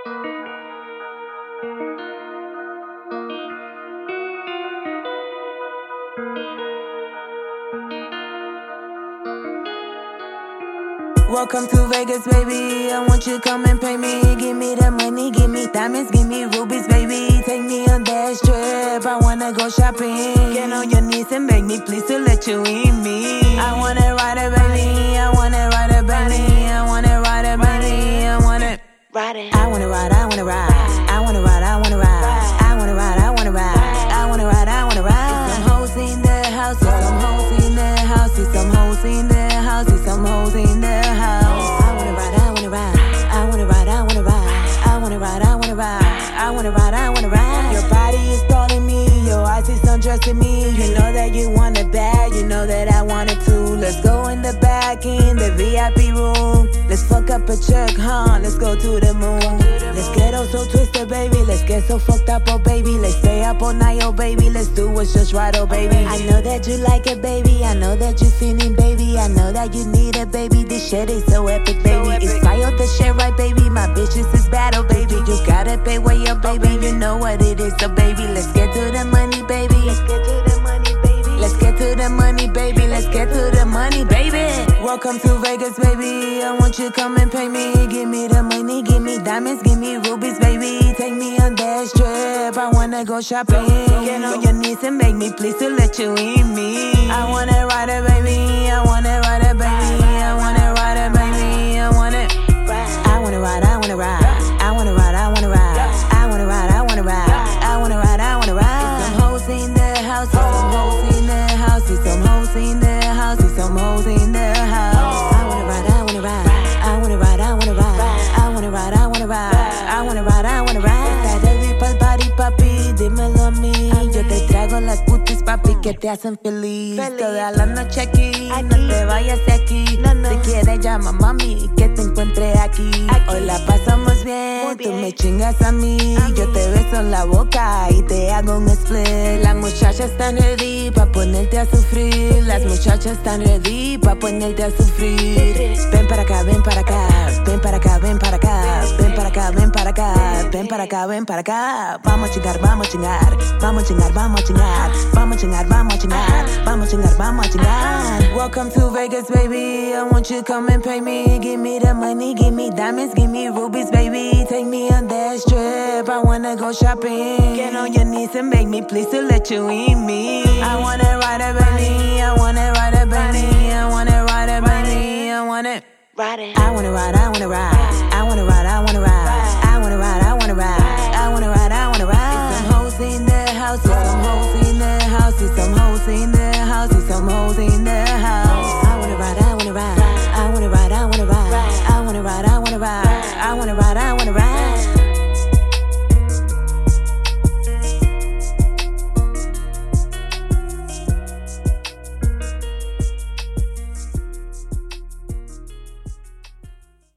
Welcome to Vegas, baby. I want you to come and pay me. Give me the money, give me diamonds, give me rubies, baby. Take me on that trip. I wanna go shopping. Get on your knees and beg me, please, to let you in me. I wanna ride it, baby. I wanna ride it, baby. I wanna ride it, baby. I wanna ride it. I wanna ride, I wanna ride. I wanna ride, I wanna ride. I wanna ride, I wanna ride. I wanna ride, I wanna ride. Some hoes in the house, some hoes in the house, some hoes in the house, some hoes in the house. I wanna ride, I wanna ride. I wanna ride, I wanna ride. I wanna ride, I wanna ride. I wanna ride, I wanna ride. Your body is calling me, your eyes is undressing me. You know that you want it bad, you know that I want it too. Let's go in the back, in the VIP room. Let's fuck up a check, huh? Let's go to the moon. Let's get all so twisted, baby. Let's get so fucked up, oh baby. Let's stay up all night, oh baby. Let's do what's just right, oh baby. I know that you like it, baby. I know that you feeling, baby. I know that you need it, baby. This shit is so epic, baby. It's fire, the shit right, baby. My bitches is bad, oh baby. You gotta pay way up, baby. You know what it is, so baby. Let's get to the money, baby. Let's get to the money, baby. Let's get to the money, baby. Let's get to the money, baby. Welcome to Vegas, baby. I want you to come and pay me. Give me the money, give me diamonds, give me rubies, baby. Take me on that trip. I wanna go shopping. Get on your knees and beg me, please, to let you in me. I wanna ride it, baby. I wanna ride it, baby. I wanna ride it, baby. I wanna ride. I wanna ride, I wanna ride. I wanna ride, I wanna ride. I wanna ride, I wanna ride. I wanna ride, I wanna ride. Some hoes in the house, some hoes in the house, some hoes in the house, some hoes in the house. I wanna ride, I wanna ride. I wanna ride, I wanna ride. I wanna ride, I wanna ride. I wanna ride, I wanna ride. Está ready pa'l party, papi, dímelo a mí. Yo te traigo las putis, papi, que te hacen feliz. Toda la noche aquí, no te vayas de aquí. Si quieres llama mami, que te encuentre aquí. Hoy la pasamos bien, tú me chingas a mí. Yo te beso en la boca y te hago un split. Las muchachas están ready pa' ponerte a sufrir. Las muchachas están ready pa' ponerte a sufrir. Ven para acá, ven para acá. Ven para acá, ven para acá. Ven para acá, ven para acá. Ven para acá, ven para acá. Vamos a chingar, vamos a chingar. Vamos a chingar, vamos a chingar. Vamos a chingar, vamos a chingar. Vamos a chingar, vamos a chingar. Welcome to Vegas, baby. I want you to come and pay me. Give me the money, give me diamonds, give me rubies, baby. Take me on that trip. I wanna go shopping. Get on your knees and beg me, please, to let you in me. I wanna ride it, baby. I wanna ride it, baby. I wanna ride it, baby. I wanna ride it. I wanna ride, I wanna ride. I wanna ride, I wanna ride. I wanna ride, I wanna ride. I wanna ride, I wanna ride. Some hoes in the house, some hoes in the house, some hoes in the house, some hoes in the